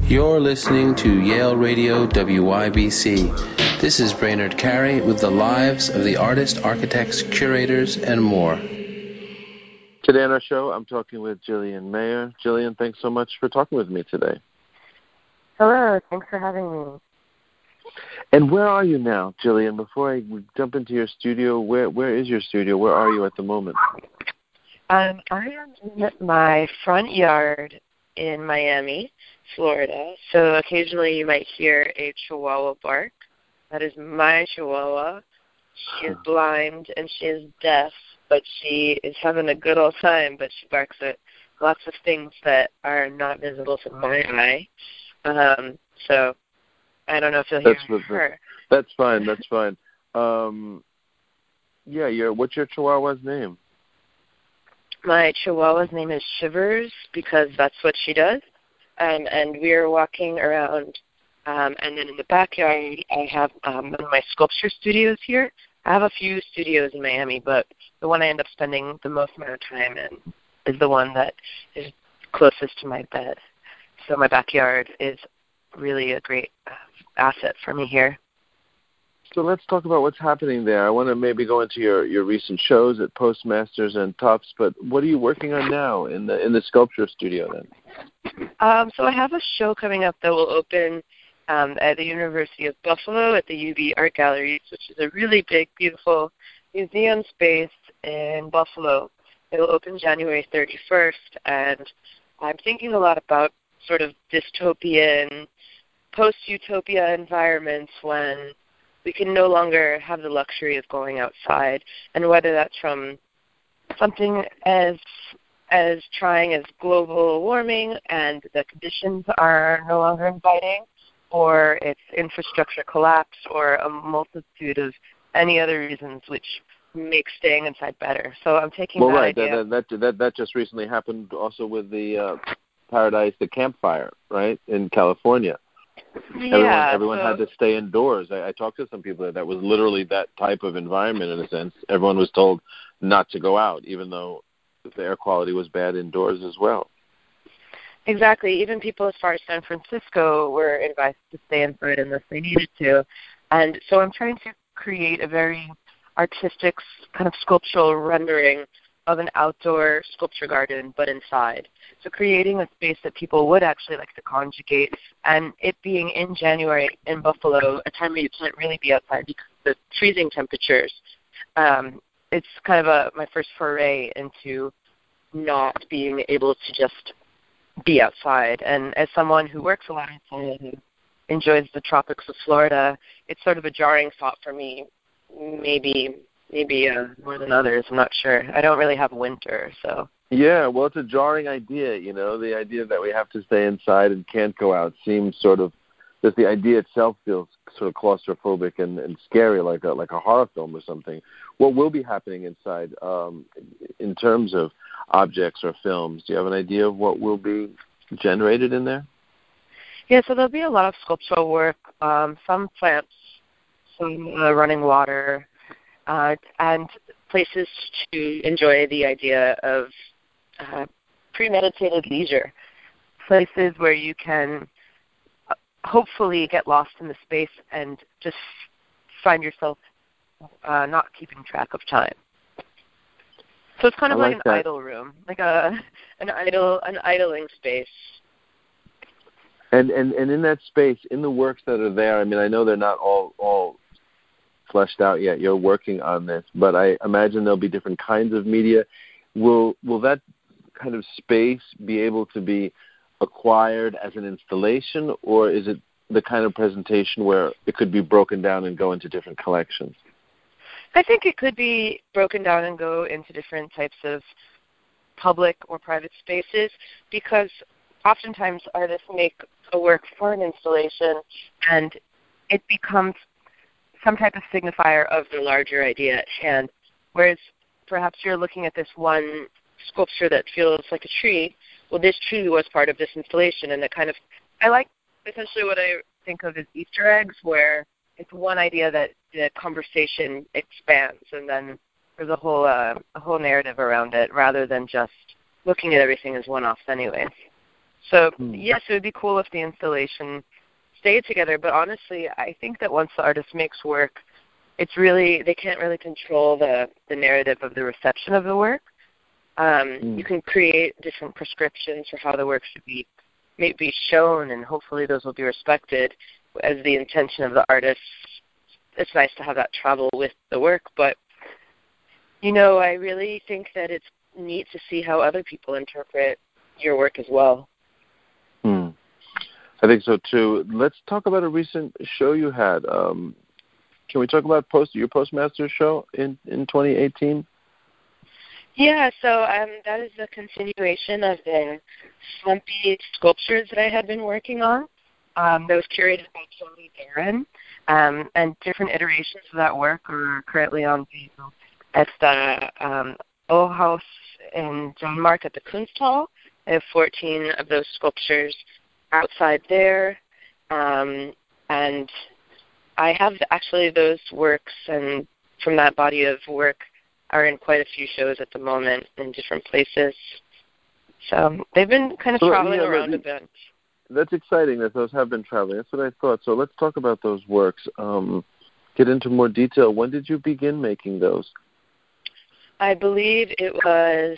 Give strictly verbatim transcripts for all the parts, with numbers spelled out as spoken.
You're listening to Yale Radio W Y B C. This is Brainerd Carey with the lives of the artists, architects, curators, and more. Today on our show, I'm talking with Jillian Mayer. Jillian, thanks so much for talking with me today. Hello, thanks for having me. And where are you now, Jillian? Before I jump into your studio, where where is your studio? Where are you at the moment? Um, I am in my front yard in Miami, Florida. So occasionally you might hear a chihuahua bark. That is my chihuahua. She is blind and she is deaf, but she is having a good old time, but she barks at lots of things that are not visible to my eye. Um, so I don't know if you'll hear that's her. That's fine, that's fine. Um, yeah, your, what's your chihuahua's name? My chihuahua's name is Shivers because that's what she does. Um, and we are walking around, um, and then in the backyard I have um, one of my sculpture studios here. I have a few studios in Miami, but the one I end up spending the most amount of time in is the one that is closest to my bed. So my backyard is really a great uh, asset for me here. So let's talk about what's happening there. I want to maybe go into your, your recent shows at Postmasters and Tufts, but what are you working on now in the in the sculpture studio then? Um, so I have a show coming up that will open um, at the University of Buffalo at the U B Art Galleries, which is a really big, beautiful museum space in Buffalo. It will open January thirty-first, and I'm thinking a lot about sort of dystopian, post-utopia environments when we can no longer have the luxury of going outside, and whether that's from something as as trying as global warming and the conditions are no longer inviting, or it's infrastructure collapse, or a multitude of any other reasons which make staying inside better. So I'm taking well, that right. idea. That, that, that, that just recently happened also with the uh, Paradise, the campfire, right, in California. Yeah, everyone everyone so, had to stay indoors. I, I talked to some people that, that was literally that type of environment in a sense. Everyone was told not to go out, even though the air quality was bad indoors as well. Exactly. Even people as far as San Francisco were advised to stay inside unless they needed to. And so I'm trying to create a very artistic kind of sculptural rendering of an outdoor sculpture garden, but inside. So creating a space that people would actually like to conjugate, and it being in January in Buffalo, a time where you can't really be outside because of the freezing temperatures. Um, it's kind of a my first foray into not being able to just be outside. And as someone who works a lot outside and enjoys the tropics of Florida, it's sort of a jarring thought for me, maybe maybe uh, more than others. I'm not sure. I don't really have winter, so. Yeah, well, it's a jarring idea, you know. The idea that we have to stay inside and can't go out seems sort of, just the idea itself feels sort of claustrophobic and, and scary, like a like a horror film or something. What will be happening inside um, in terms of objects or films? Do you have an idea of what will be generated in there? Yeah, so there'll be a lot of sculptural work, um, some plants, some uh, running water, uh, and places to enjoy the idea of uh, premeditated leisure, places where you can hopefully get lost in the space and just find yourself uh, not keeping track of time. So it's kind of I like, like an that. idle room, like a an idle an idling space. And, and and in that space, in the works that are there, I mean, I know they're not all all fleshed out yet. You're working on this, but I imagine there'll be different kinds of media. Will will that kind of space be able to be acquired as an installation, or is it the kind of presentation where it could be broken down and go into different collections? I think it could be broken down and go into different types of public or private spaces, because oftentimes artists make a work for an installation and it becomes some type of signifier of the larger idea at hand, whereas perhaps you're looking at this one sculpture that feels like a tree. Well, this tree was part of this installation, and it kind of, I like essentially what I think of as Easter eggs, where it's one idea that the conversation expands, and then there's a whole uh, a whole narrative around it, rather than just looking at everything as one-offs anyway. So, Hmm. yes, it would be cool if the installation stayed together, but honestly, I think that once the artist makes work, it's really, they can't really control the, the narrative of the reception of the work. Um, Hmm. You can create different prescriptions for how the work should be be shown, and hopefully those will be respected as the intention of the artist. It's nice to have that travel with the work, but, you know, I really think that it's neat to see how other people interpret your work as well. Hmm. I think so too. Let's talk about a recent show you had. Um, can we talk about post your Postmaster show in, in twenty eighteen? Yeah, so um, that is a continuation of the Slumpy sculptures that I had been working on. Um, that was curated by Tony Barron, um, and different iterations of that work are currently on view at the um, O House in Denmark at the Kunsthal. I have fourteen of those sculptures outside there, um, and I have actually those works, and from that body of work are in quite a few shows at the moment in different places. So they've been kind of So, traveling yeah, around let- a bit. That's exciting that those have been traveling. That's what I thought. So let's talk about those works. Um, get into more detail. When did you begin making those? I believe it was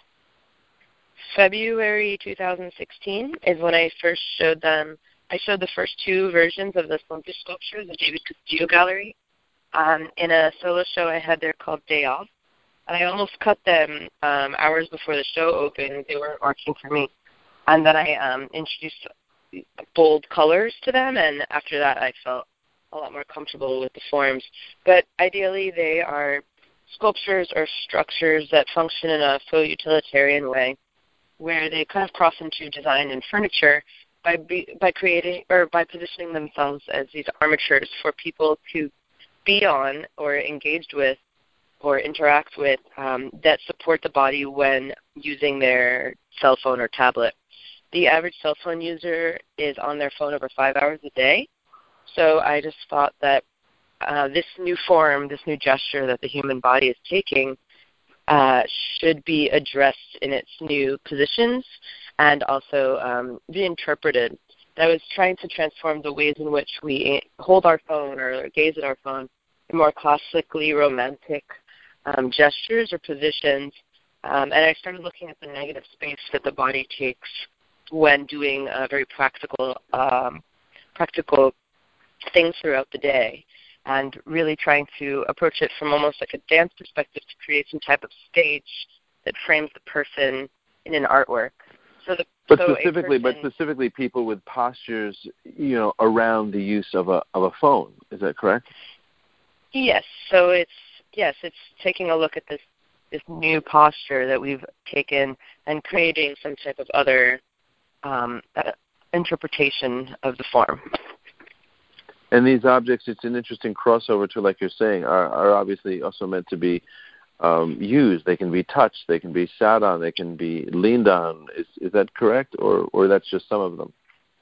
February two thousand sixteen is when I first showed them. I showed the first two versions of the Slumpy sculptures at David Castillo Gallery um, in a solo show I had there called Day Off. And I almost cut them um, hours before the show opened. They weren't working for me. And then I um, introduced bold colors to them, and after that I felt a lot more comfortable with the forms. But ideally they are sculptures or structures that function in a faux utilitarian way, where they kind of cross into design and furniture by be, by creating or by positioning themselves as these armatures for people to be on or engaged with or interact with um, that support the body when using their cell phone or tablet. The average cell phone user is on their phone over five hours a day, so I just thought that uh, this new form, this new gesture that the human body is taking uh, should be addressed in its new positions and also um, be interpreted. I was trying to transform the ways in which we hold our phone or gaze at our phone in more classically romantic um, gestures or positions, um, and I started looking at the negative space that the body takes when doing uh, very practical, um, practical things throughout the day, and really trying to approach it from almost like a dance perspective to create some type of stage that frames the person in an artwork. So the But so specifically, person, but specifically, people with postures, you know, around the use of a of a phone. Is that correct? Yes. So it's yes, it's taking a look at this this new posture that we've taken and creating some type of other um, uh, interpretation of the form. And these objects, it's an interesting crossover to, like you're saying, are, are obviously also meant to be um, used. They can be touched, they can be sat on, they can be leaned on. Is is that correct, or or that's just some of them?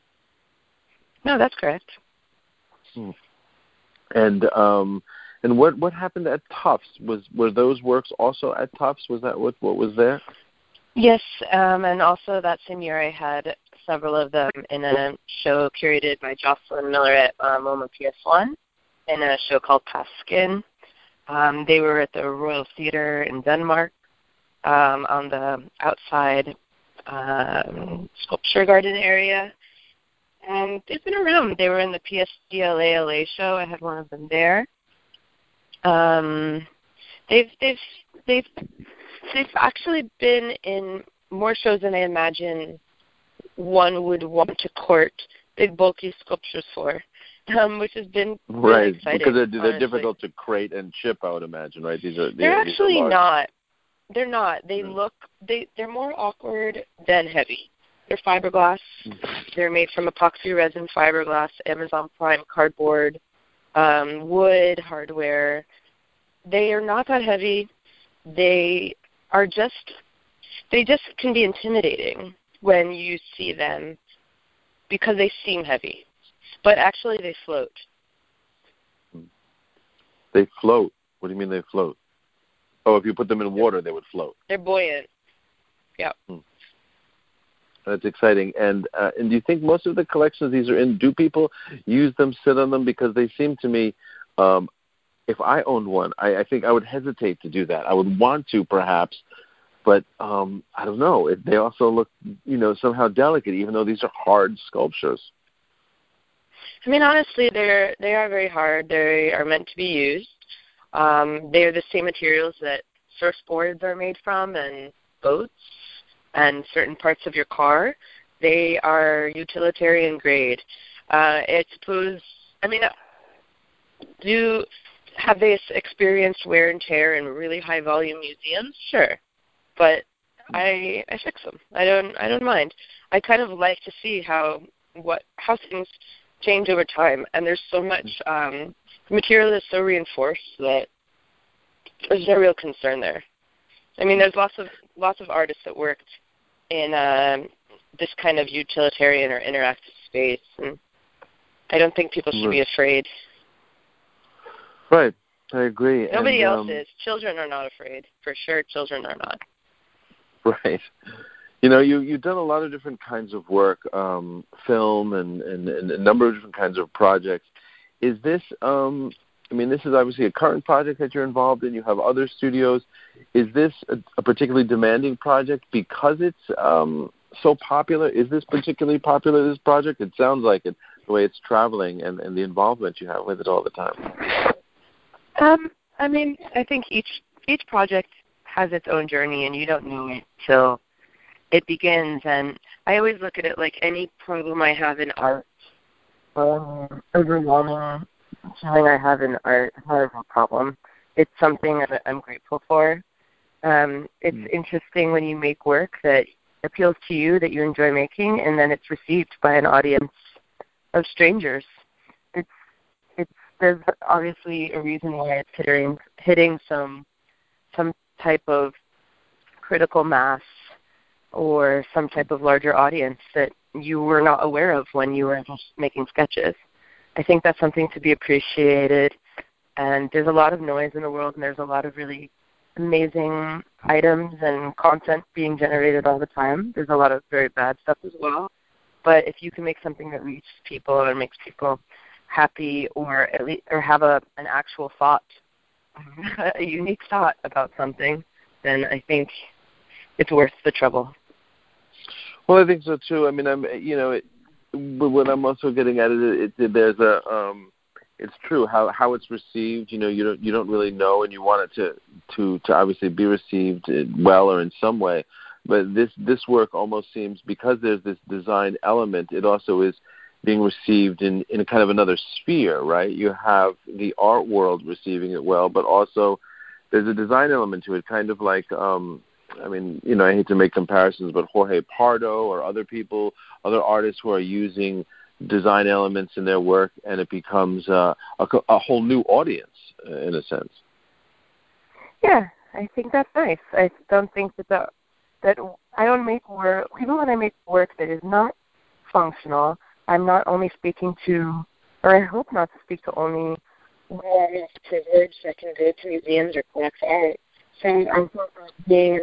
No, that's correct. Hmm. And um, and what what happened at Tufts? Was were those works also at Tufts? Was that what what was there? Yes, um, and also that same year I had several of them in a show curated by Jocelyn Miller at uh, MoMA P S one in a show called Paskin. Um, they were at the Royal Theatre in Denmark um, on the outside um, sculpture garden area. And they've been around. They were in the P S D L A L A show. I had one of them there. Um, they've they've they've they've actually been in more shows than I imagine one would want to court big bulky sculptures for, um, which has been really Right, exciting. because they're, they're honestly. difficult to crate and chip, I would imagine. Right, these are They're these actually are large. not. They're not. They Mm. look. They they're more awkward than heavy. They're fiberglass. Mm. They're made from epoxy resin, fiberglass, Amazon Prime cardboard, um, wood, hardware. They are not that heavy. They are just. They just can be intimidating when you see them because they seem heavy, but actually they float. They float. What do you mean they float? Oh, if you put them in water, they would float. They're buoyant. Yeah. Hmm. That's exciting. And uh, and do you think most of the collections these are in, do people use them, sit on them? Because they seem to me, um, if I owned one, I, I think I would hesitate to do that. I would want to, perhaps, but um, I don't know. It, they also look, you know, somehow delicate, even though these are hard sculptures. I mean, honestly, they're they are very hard. They are meant to be used. Um, they are the same materials that surfboards are made from, and boats, and certain parts of your car. They are utilitarian grade. Uh, I suppose, I mean, do have they experienced wear and tear in really high volume museums? Sure, but I I fix them. I don't I don't mind. I kind of like to see how what how things change over time, and there's so much um, material is so reinforced that there's no real concern there. I mean, there's lots of lots of artists that worked in um, this kind of utilitarian or interactive space, and I don't think people should right. be afraid. Right, I agree. Nobody and, else um, is. Children are not afraid. For sure, children are not. Right. You know, you, you've done a lot of different kinds of work, um, film and, and, and a number of different kinds of projects. Is this, um, I mean, this is obviously a current project that you're involved in. You have other studios. Is this a, a particularly demanding project because it's um, so popular? Is this particularly popular, this project? It sounds like it, the way it's traveling and, and the involvement you have with it all the time. Um, I mean, I think each each project has its own journey, and you don't know it till it begins. And I always look at it like any problem I have in art, um, overwhelming feeling I have in art, not a real problem. It's something that I'm grateful for. Um, it's mm. interesting when you make work that appeals to you, that you enjoy making, and then it's received by an audience of strangers. It's it's there's obviously a reason why it's hitting hitting some some type of critical mass or some type of larger audience that you were not aware of when you were just making sketches. I think that's something to be appreciated. And there's a lot of noise in the world, and there's a lot of really amazing items and content being generated all the time. There's a lot of very bad stuff as well. But if you can make something that reaches people and makes people happy, or at least or have a an actual thought, a unique thought about something, then I think it's worth the trouble. Well, I think so too. I mean, I'm, you know, it, but what I'm also getting at it, it, it there's a, um, it's true how how it's received. You know, you don't you don't really know, and you want it to to to obviously be received well or in some way. But this this work almost seems, because there's this design element, it also is being received in in a kind of another sphere, right? You have the art world receiving it well, but also there's a design element to it, kind of like. Um, I mean, you know, I hate to make comparisons, but Jorge Pardo or other people, other artists who are using design elements in their work, and it becomes uh, a, a whole new audience, uh, in a sense. Yeah, I think that's nice. I don't think that the, that I don't make work, even when I make work that is not functional, I'm not only speaking to, or I hope not to speak to only one privileged that can go to museums or collect art. So I think that being,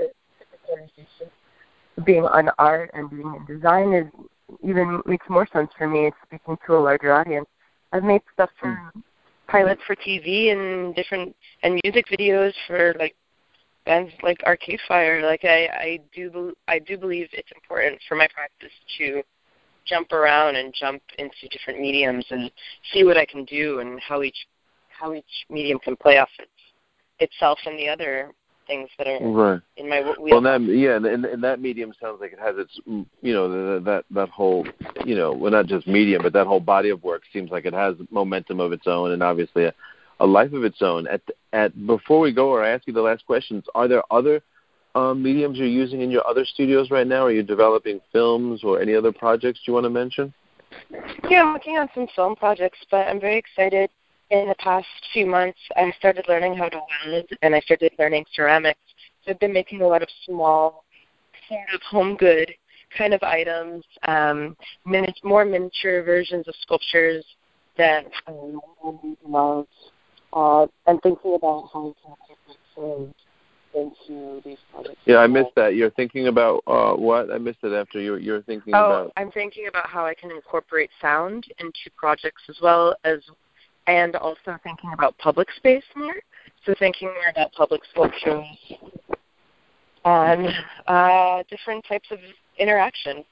being on art and being in design is even makes more sense for me. It's speaking to a larger audience. I've made stuff for mm. pilots for T V and different and music videos for like bands like Arcade Fire. Like I, I do I do believe it's important for my practice to jump around and jump into different mediums and see what I can do and how each how each medium can play off its, itself and the other things that are right. in my wheel. Well, that, yeah, and, and that medium sounds like it has its, you know, that that whole, you know, well, not just medium, but that whole body of work seems like it has momentum of its own and obviously a, a life of its own. At at before we go, or I ask you the last questions, are there other um, mediums you're using in your other studios right now? Are you developing films or any other projects you want to mention? Yeah, I'm working on some film projects, but I'm very excited. In the past few months, I started learning how to weld, and I started learning ceramics. So I've been making a lot of small, sort of home good kind of items, um, mini- more miniature versions of sculptures that um, love. Uh, I'm thinking about how to incorporate food into these projects. Yeah, I missed that. You're thinking about uh, what? I missed it after you. You're thinking oh, about. I'm thinking about how I can incorporate sound into projects as well as, and also thinking about public space more. So thinking more about public sculptures and uh, different types of interaction.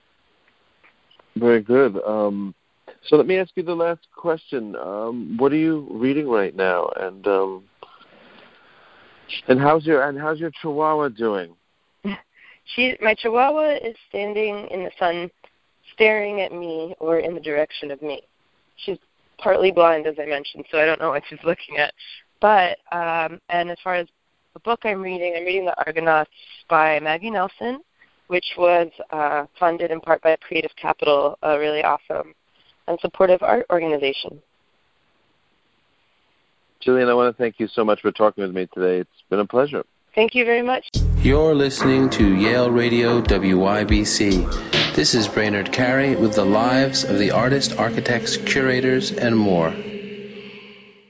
Very good. Um, so let me ask you the last question. Um, what are you reading right now, and um, and how's your and how's your Chihuahua doing? She, my Chihuahua is standing in the sun, staring at me or in the direction of me. She's partly blind, as I mentioned, so I don't know what she's looking at. But um, and as far as the book I'm reading, I'm reading The Argonauts by Maggie Nelson, which was uh, funded in part by Creative Capital, a really awesome and supportive art organization. Jillian, I want to thank you so much for talking with me today. It's been a pleasure. Thank you very much. You're listening to Yale Radio W Y B C. This is Brainerd Carey with the lives of the artists, architects, curators, and more.